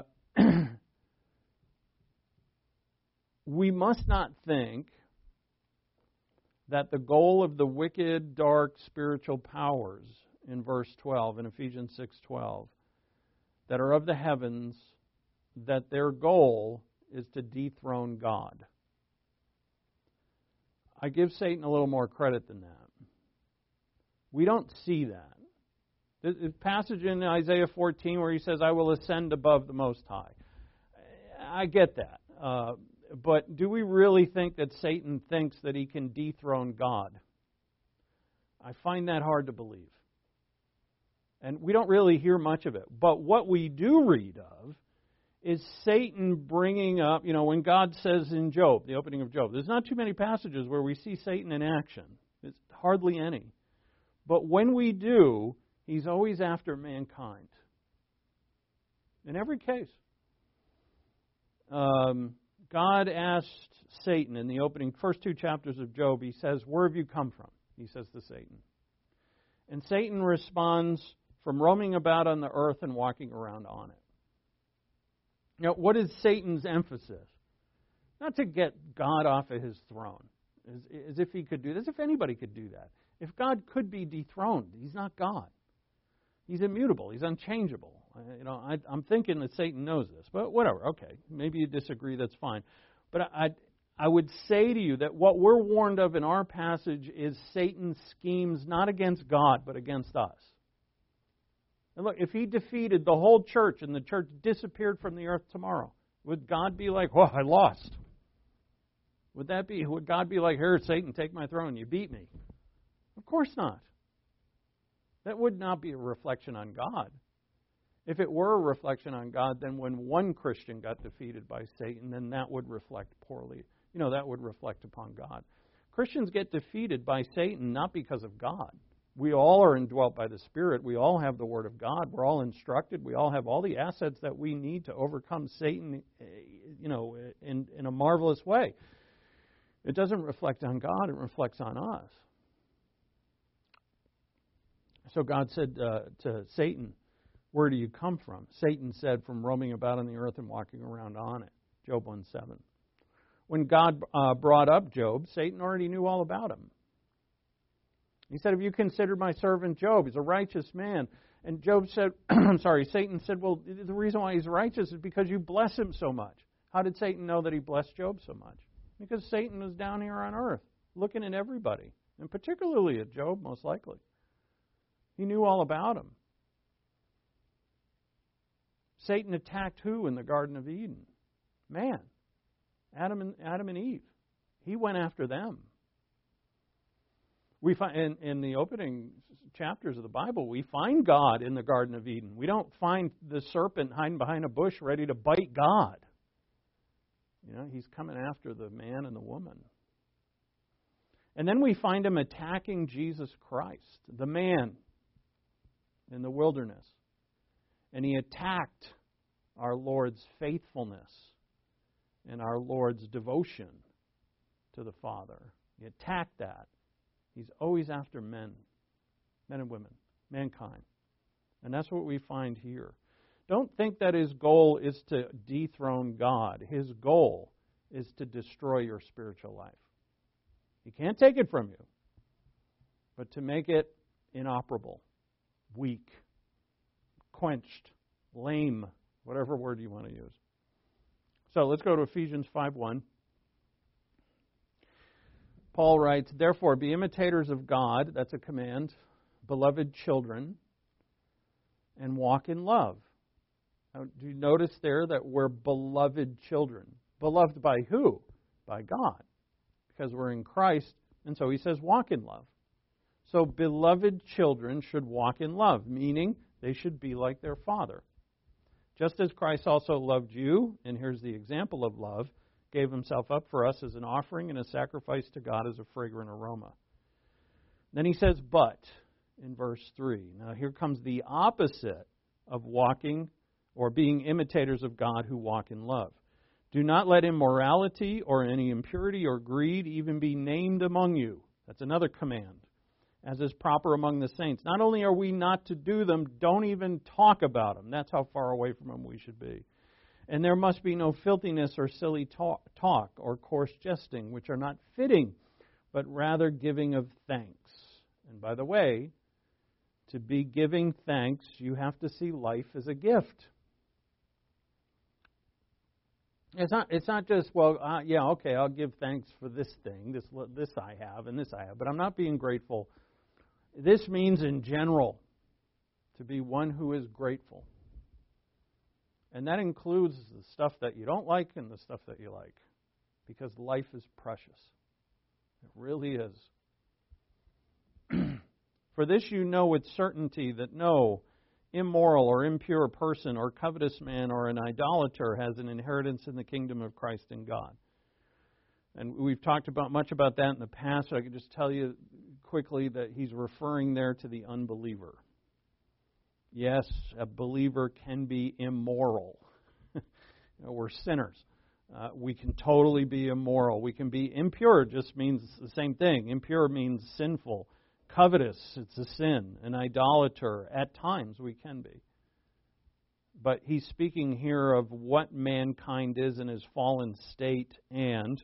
S1: we must not think that the goal of the wicked, dark, spiritual powers in verse twelve, in Ephesians six twelve, that are of the heavens, that their goal is to dethrone God. I give Satan a little more credit than that. We don't see that. The passage in Isaiah fourteen where he says, I will ascend above the Most High. I get that. Uh, but do we really think that Satan thinks that he can dethrone God? I find that hard to believe. And we don't really hear much of it. But what we do read of is Satan bringing up, you know, when God says in Job, the opening of Job, there's not too many passages where we see Satan in action. It's hardly any. But when we do, he's always after mankind. In every case. Um, God asked Satan in the opening, first two chapters of Job, he says, "Where have you come from?" He says to Satan. And Satan responds, "From roaming about on the earth and walking around on it." Now, what is Satan's emphasis? Not to get God off of his throne, as, as if he could do this, if anybody could do that. If God could be dethroned, he's not God. He's immutable. He's unchangeable. You know, I, I'm thinking that Satan knows this, but whatever. Okay, maybe you disagree. That's fine. But I, I would say to you that what we're warned of in our passage is Satan's schemes not against God, but against us. And look, if he defeated the whole church and the church disappeared from the earth tomorrow, would God be like, "Well, I lost"? Would that be? Would God be like, "Here, Satan, take my throne. You beat me"? Of course not. That would not be a reflection on God. If it were a reflection on God, then when one Christian got defeated by Satan, then that would reflect poorly. You know, that would reflect upon God. Christians get defeated by Satan not because of God. We all are indwelt by the Spirit. We all have the Word of God. We're all instructed. We all have all the assets that we need to overcome Satan, you know, in, in a marvelous way. It doesn't reflect on God. It reflects on us. So God said uh, to Satan, "Where do you come from?" Satan said, "From roaming about on the earth and walking around on it." Job one seven. When God uh, brought up Job, Satan already knew all about him. He said, "Have you considered my servant Job? He's a righteous man." And Job said, I'm sorry, Satan said, "Well, the reason why he's righteous is because you bless him so much." How did Satan know that he blessed Job so much? Because Satan was down here on earth, looking at everybody, and particularly at Job, most likely. He knew all about him. Satan attacked who in the Garden of Eden? Man. Adam and, Adam and Eve. He went after them. We find in, in the opening chapters of the Bible, we find God in the Garden of Eden. We don't find the serpent hiding behind a bush ready to bite God. You know, he's coming after the man and the woman. And then we find him attacking Jesus Christ, the man in the wilderness. And he attacked our Lord's faithfulness and our Lord's devotion to the Father. He attacked that. He's always after men, men and women, mankind. And that's what we find here. Don't think that his goal is to dethrone God. His goal is to destroy your spiritual life. He can't take it from you, but to make it inoperable, weak, quenched, lame, whatever word you want to use. So let's go to Ephesians five one. Paul writes, "Therefore, be imitators of God," that's a command, "beloved children, and walk in love." Now, do you notice there that we're beloved children? Beloved by who? By God. Because we're in Christ, and so he says walk in love. So beloved children should walk in love, meaning they should be like their Father. Just as Christ also loved you, and here's the example of love, gave himself up for us as an offering and a sacrifice to God as a fragrant aroma. Then he says, "But," in verse three. Now here comes the opposite of walking or being imitators of God who walk in love. "Do not let immorality or any impurity or greed even be named among you." That's another command. "As is proper among the saints." Not only are we not to do them, don't even talk about them. That's how far away from them we should be. "And there must be no filthiness or silly talk, talk or coarse jesting, which are not fitting, but rather giving of thanks." And by the way, to be giving thanks, you have to see life as a gift. It's not. It's not just, well, uh, yeah, okay, I'll give thanks for this thing, this this I have, and this I have, but I'm not being grateful. This means in general to be one who is grateful. And that includes the stuff that you don't like and the stuff that you like. Because life is precious. It really is. For this you know with certainty that no immoral or impure person or covetous man or an idolater has an inheritance in the kingdom of Christ and God. And we've talked about much about that in the past. I can just tell you quickly that he's referring there to the unbeliever. Yes, a believer can be immoral. you know, we're sinners. Uh, we can totally be immoral. We can be impure. Just means the same thing. Impure means sinful. Covetous, it's a sin. An idolater, at times we can be. But he's speaking here of what mankind is in his fallen state, and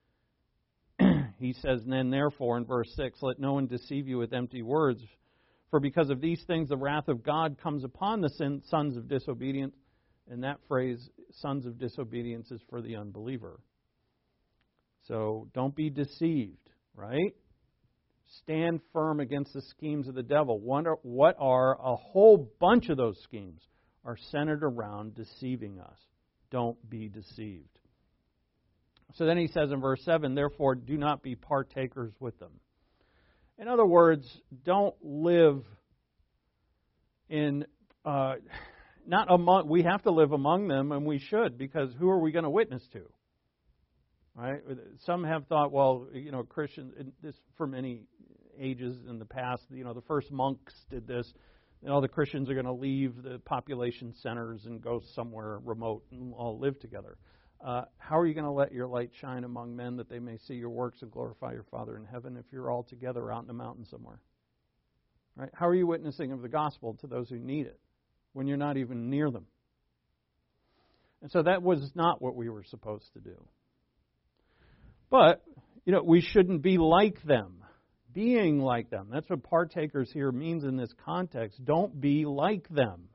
S1: he says, and then therefore in verse six, let no one deceive you with empty words, for because of these things the wrath of God comes upon the sin, sons of disobedience. And that phrase, sons of disobedience, is for the unbeliever. So don't be deceived, right? Stand firm against the schemes of the devil. What are a whole bunch of those schemes are centered around deceiving us. Don't be deceived. So then he says in verse seven, therefore do not be partakers with them. In other words, don't live in, uh, not among, we have to live among them, and we should, because who are we going to witness to? Right? Some have thought, well, you know, Christians, this for many ages in the past, you know, the first monks did this. You know, the Christians are going to leave the population centers and go somewhere remote and all live together. Uh, how are you going to let your light shine among men that they may see your works and glorify your Father in heaven if you're all together out in the mountain somewhere? Right? How are you witnessing of the gospel to those who need it when you're not even near them? And so that was not what we were supposed to do. But, you know, we shouldn't be like them. Being like them. That's what partakers here means in this context. Don't be like them.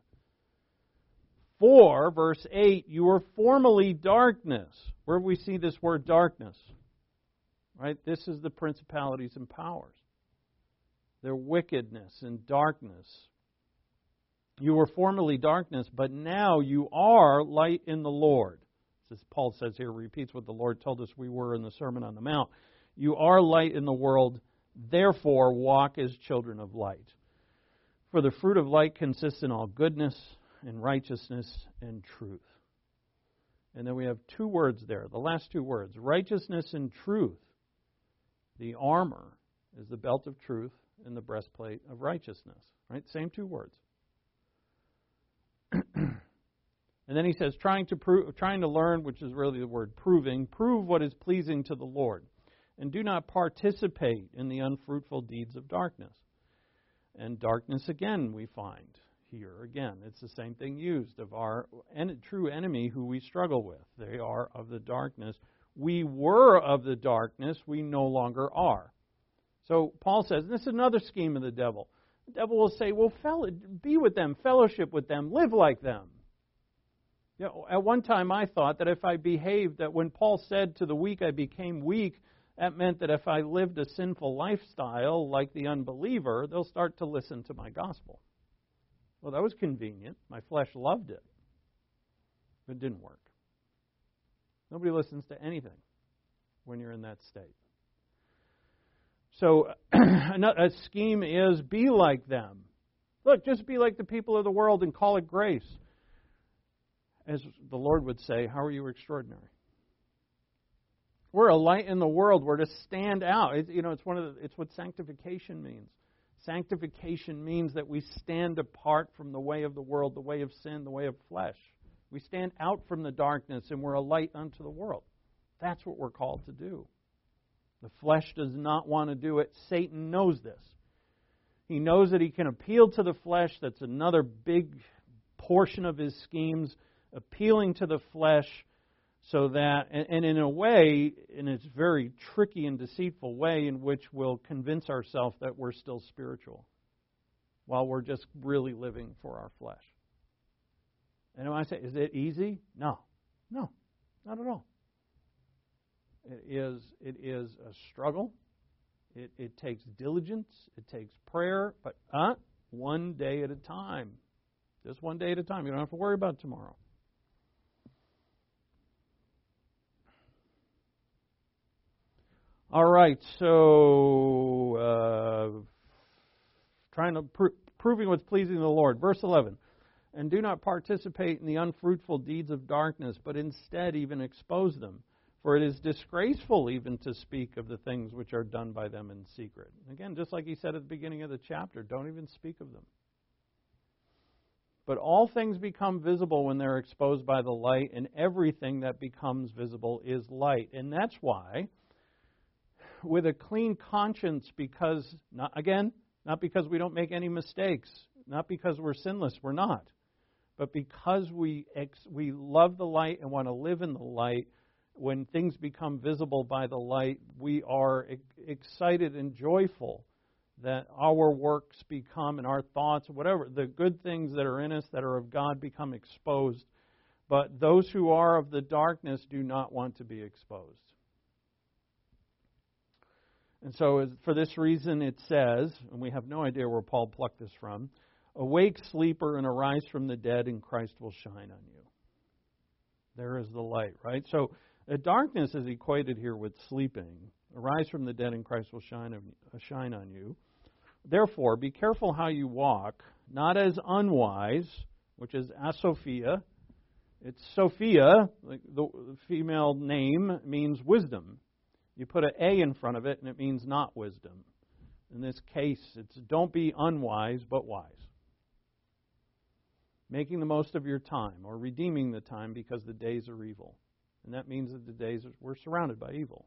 S1: For, verse eight, you were formerly darkness. Where do we see this word darkness? Right? This is the principalities and powers. Their wickedness and darkness. You were formerly darkness, but now you are light in the Lord. As Paul says here, repeats what the Lord told us we were in the Sermon on the Mount. You are light in the world, therefore walk as children of light. For the fruit of light consists in all goodness and righteousness and truth. And then we have two words there, the last two words, righteousness and truth. The armor is the belt of truth and the breastplate of righteousness. Right? Same two words. And then he says, trying to prove, trying to learn, which is really the word proving, prove what is pleasing to the Lord, and do not participate in the unfruitful deeds of darkness. And darkness, again, we find here. Again, it's the same thing used of our en- true enemy who we struggle with. They are of the darkness. We were of the darkness. We no longer are. So Paul says, and this is another scheme of the devil. The devil will say, well, fellow, be with them, fellowship with them, live like them. You know, at one time I thought that if I behaved, that when Paul said to the weak I became weak, that meant that if I lived a sinful lifestyle like the unbeliever, they'll start to listen to my gospel. Well, that was convenient. My flesh loved it. But it didn't work. Nobody listens to anything when you're in that state. So a scheme is be like them. Look, just be like the people of the world and call it grace. As the Lord would say, how are you extraordinary? We're a light in the world. We're to stand out. It, you know, it's one of the, it's what sanctification means. Sanctification means that we stand apart from the way of the world, the way of sin, the way of flesh. We stand out from the darkness and we're a light unto the world. That's what we're called to do. The flesh does not want to do it. Satan knows this. He knows that he can appeal to the flesh. That's another big portion of his schemes. Appealing to the flesh so that, and, and in a way, in a very tricky and deceitful way in which we'll convince ourselves that we're still spiritual while we're just really living for our flesh. And when I say, is it easy? No. No, not at all. It is, it is a struggle. It, it takes diligence. It takes prayer. But uh, one day at a time. Just one day at a time. You don't have to worry about tomorrow. All right, so uh, trying to pro- proving what's pleasing to the Lord. Verse eleven. And do not participate in the unfruitful deeds of darkness, but instead even expose them. For it is disgraceful even to speak of the things which are done by them in secret. Again, just like he said at the beginning of the chapter, don't even speak of them. But all things become visible when they're exposed by the light, and everything that becomes visible is light. And that's why, with a clean conscience, because, not, again, not because we don't make any mistakes, not because we're sinless, we're not, but because we ex- we love the light and want to live in the light, when things become visible by the light, we are ex- excited and joyful that our works become, and our thoughts, whatever, the good things that are in us that are of God become exposed. But those who are of the darkness do not want to be exposed. And so for this reason it says, and we have no idea where Paul plucked this from, awake, sleeper, and arise from the dead, and Christ will shine on you. There is the light, right? So the darkness is equated here with sleeping. Arise from the dead, and Christ will shine on, shine on you. Therefore, be careful how you walk, not as unwise, which is asophia. It's Sophia, like the female name, means wisdom. You put an A in front of it, and it means not wisdom. In this case, it's don't be unwise, but wise. Making the most of your time, or redeeming the time, because the days are evil. And that means that the days are, we're surrounded by evil.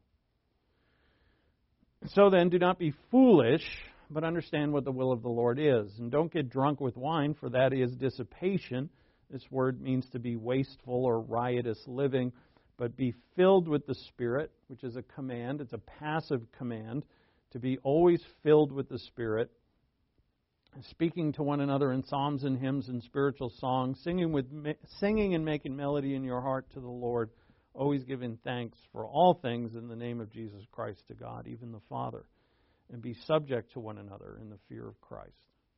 S1: So then, do not be foolish, but understand what the will of the Lord is. And don't get drunk with wine, for that is dissipation. This word means to be wasteful or riotous living. But be filled with the Spirit, which is a command. It's a passive command, to be always filled with the Spirit, speaking to one another in psalms and hymns and spiritual songs, singing with singing and making melody in your heart to the Lord, always giving thanks for all things in the name of Jesus Christ to God, even the Father, and be subject to one another in the fear of Christ.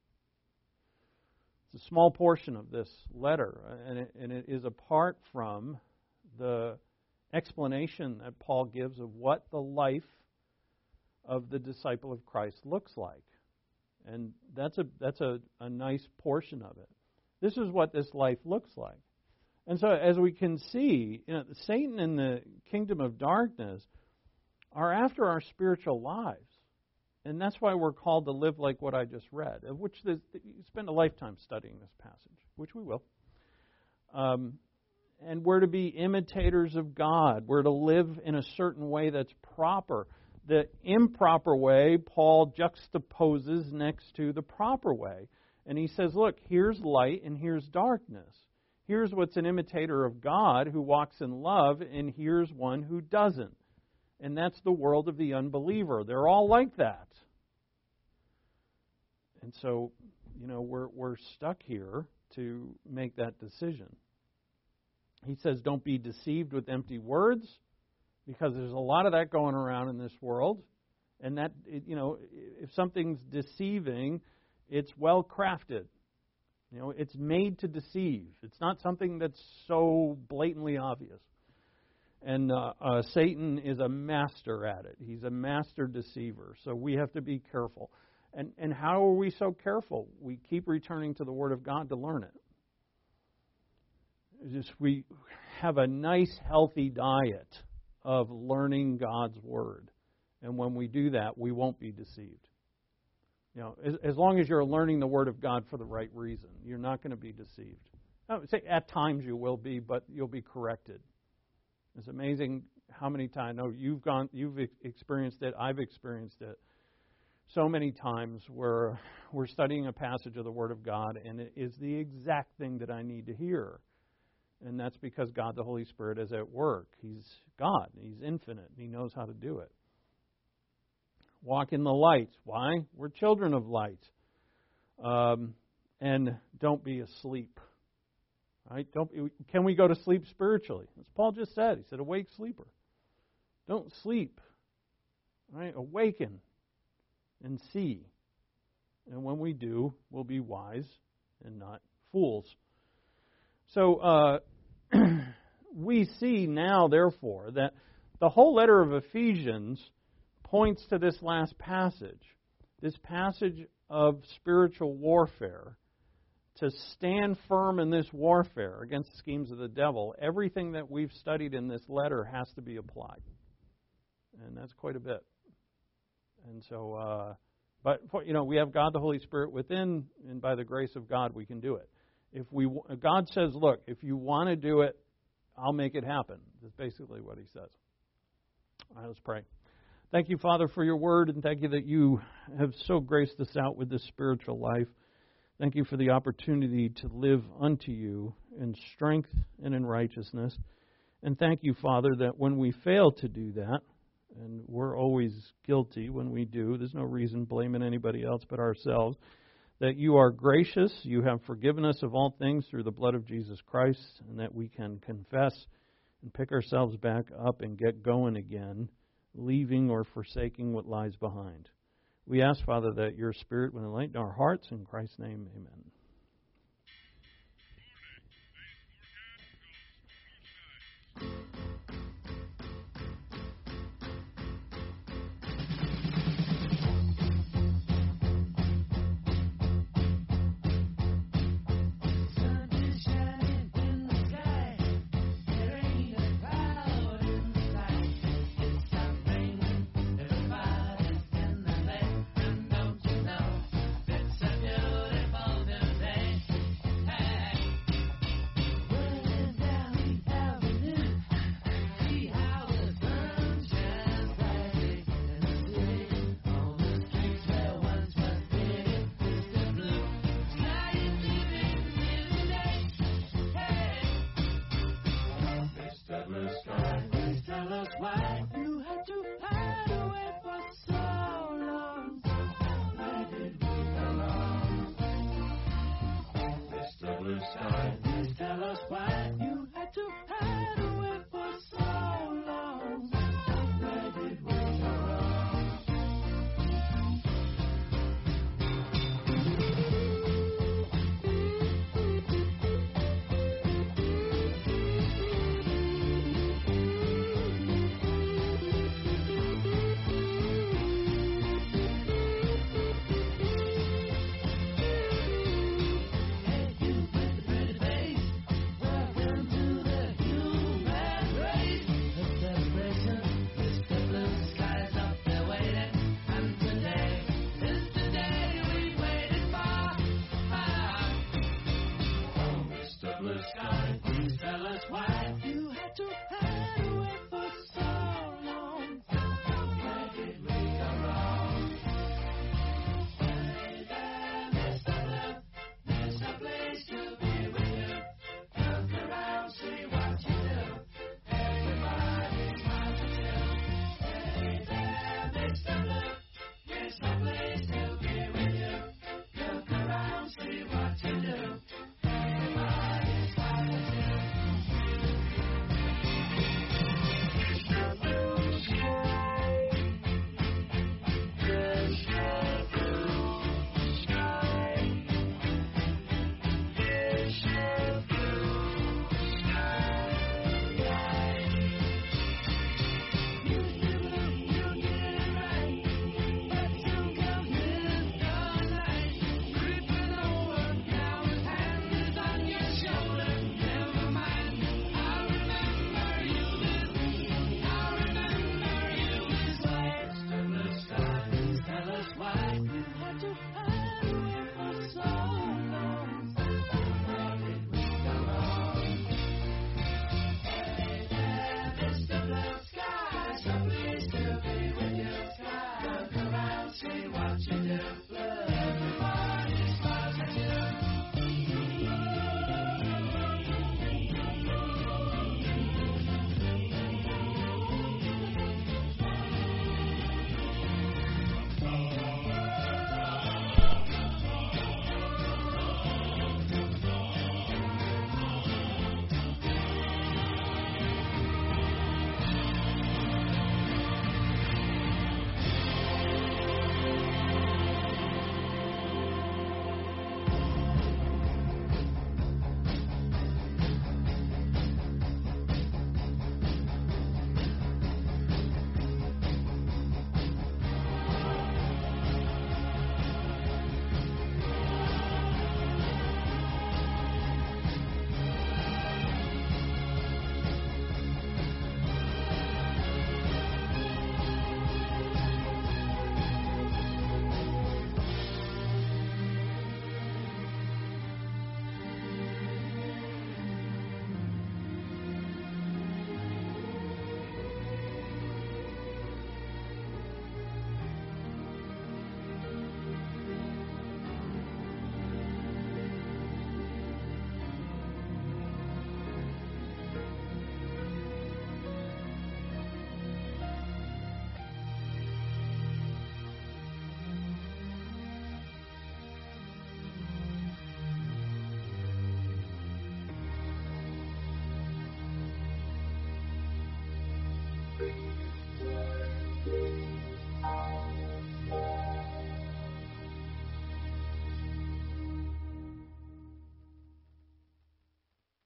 S1: It's a small portion of this letter, and it, and it is apart from the explanation that Paul gives of what the life of the disciple of Christ looks like. And that's a that's a, a nice portion of it. This is what this life looks like. And so as we can see, you know, Satan and the kingdom of darkness are after our spiritual lives. And that's why we're called to live like what I just read, of which you spend a lifetime studying this passage, which we will. Um, and we're to be imitators of God. We're to live in a certain way that's proper. The improper way, Paul juxtaposes next to the proper way. And he says, look, here's light and here's darkness. Here's what's an imitator of God who walks in love, and here's one who doesn't. And that's the world of the unbeliever. They're all like that. And so, you know, we're we're stuck here to make that decision. He says, don't be deceived with empty words, because there's a lot of that going around in this world. And that, you know, if something's deceiving, it's well crafted. You know, it's made to deceive. It's not something that's so blatantly obvious. And uh, uh, Satan is a master at it. He's a master deceiver. So we have to be careful. And and how are we so careful? We keep returning to the Word of God to learn it. It's just we have a nice, healthy diet of learning God's Word. And when we do that, we won't be deceived. You know, as, as long as you're learning the Word of God for the right reason, you're not going to be deceived. I would say at times you will be, but you'll be corrected. It's amazing how many times. No, you've gone, you've experienced it. I've experienced it so many times where we're studying a passage of the Word of God, and it is the exact thing that I need to hear. And that's because God, the Holy Spirit, is at work. He's God. He's infinite. He knows how to do it. Walk in the light. Why? We're children of light. Um, and don't be asleep. Right? Don't. Can we go to sleep spiritually? As Paul just said. He said, awake, sleeper. Don't sleep. Right? Awaken and see. And when we do, we'll be wise and not fools. So uh, we see now, therefore, that the whole letter of Ephesians points to this last passage, this passage of spiritual warfare. To stand firm in this warfare against the schemes of the devil, everything that we've studied in this letter has to be applied. And that's quite a bit. And so, uh, but, you know, we have God the Holy Spirit within, and by the grace of God, we can do it. If we, God says, look, if you want to do it, I'll make it happen. That's basically what he says. All right, let's pray. Thank you, Father, for your word, and thank you that you have so graced us out with this spiritual life. Thank you for the opportunity to live unto you in strength and in righteousness. And thank you, Father, that when we fail to do that, and we're always guilty when we do, there's no reason blaming anybody else but ourselves, that you are gracious, you have forgiven us of all things through the blood of Jesus Christ, and that we can confess and pick ourselves back up and get going again, leaving or forsaking what lies behind. We ask, Father, that your Spirit would enlighten our hearts. In Christ's name, amen.